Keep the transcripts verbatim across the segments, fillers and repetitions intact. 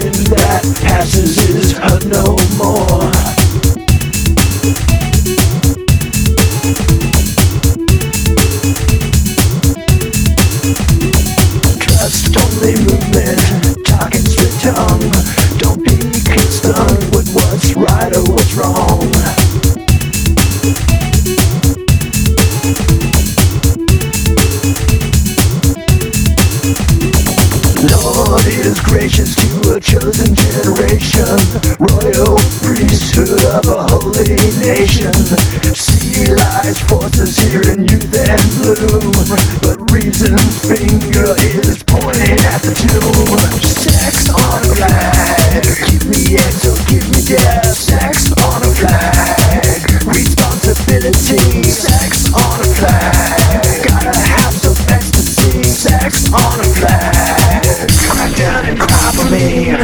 that passes is heard no more. Trust only movement, talking straight tongue. Don't be concerned with what's right or what's wrong. Lord is gracious to a chosen generation, royal priesthood of a holy nation. See lies, forces here in youth and bloom, but reason's finger is pointing at the tomb. Sex on a flag, give me X or give me death. Sex on a flag, responsibility. Sex on a flag, gotta have some ecstasy. Sex on a flag, crack down and cry for me.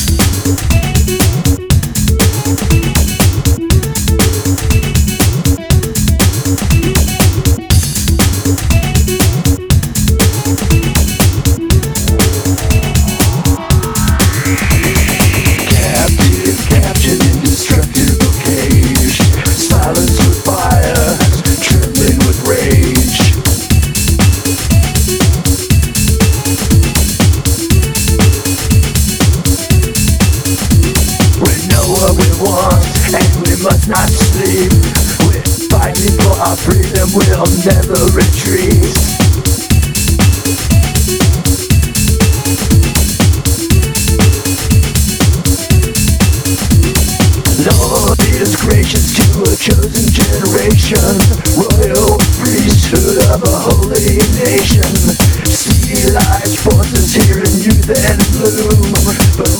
Must not sleep. We're fighting for our freedom, we'll never retreat. Lord is gracious to a chosen generation, royal priesthood of a holy nation. See lights, forces here in youth and bloom, but